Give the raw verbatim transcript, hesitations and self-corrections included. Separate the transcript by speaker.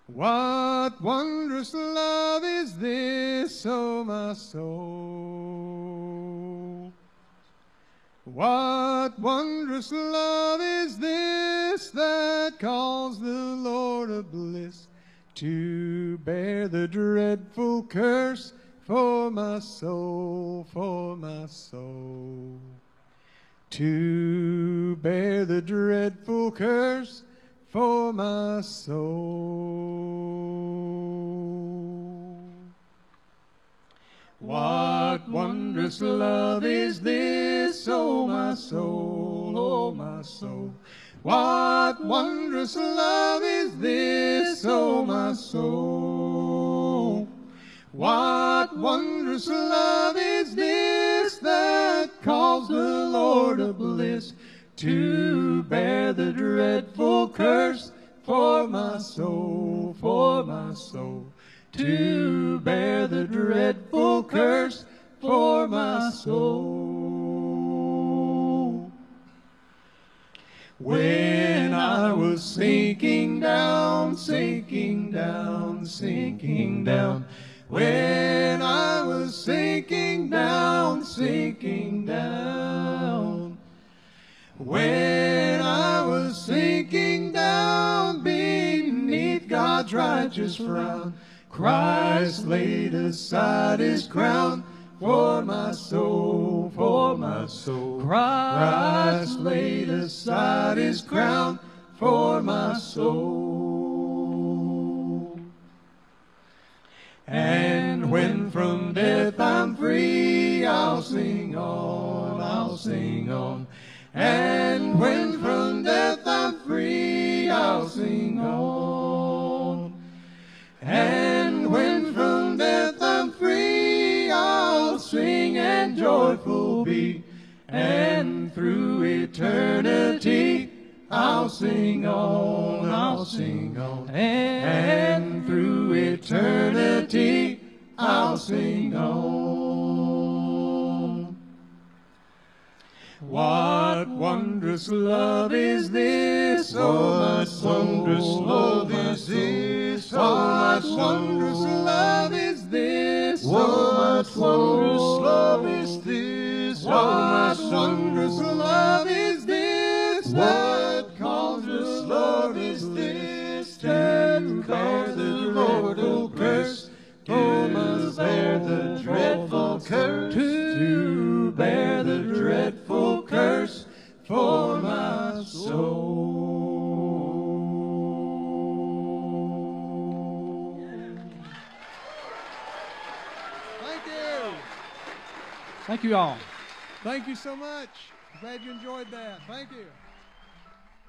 Speaker 1: What wondrous love is this, O my soul? What wondrous love is this that calls the Lord of bliss to bear the dreadful curse for my soul, for my soul? To bear the dreadful curse for my soul. What wondrous love is this, O my soul, O my soul? What wondrous love is this, O my soul? What wondrous love is this that calls the Lord of bliss to bear the dreadful curse for my soul, for my soul? To bear the dreadful curse for my soul. When I was sinking down, sinking down, sinking down, when I was sinking down, sinking down, when I was sinking down beneath God's righteous frown, Christ laid aside his crown for my soul, for my soul. Christ laid aside his crown for my soul. And when from death I'm free, I'll sing on, I'll sing on. And when from death I'm free, I'll sing on. And when from death I'm free, I'll sing and joyful be. And through eternity, I'll sing on, I'll sing on. And through eternity, I'll sing on. What wondrous love is this, oh my wondrous love is this, oh much wondrous love is this, oh much wondrous love is this, oh much wondrous love is this, what wondrous love is this, to bear the dreadful curse, to bear the dreadful curse, to bear the dreadful curse for my soul. Thank you.
Speaker 2: Thank you all.
Speaker 1: Thank you so much. Glad you enjoyed that. Thank you.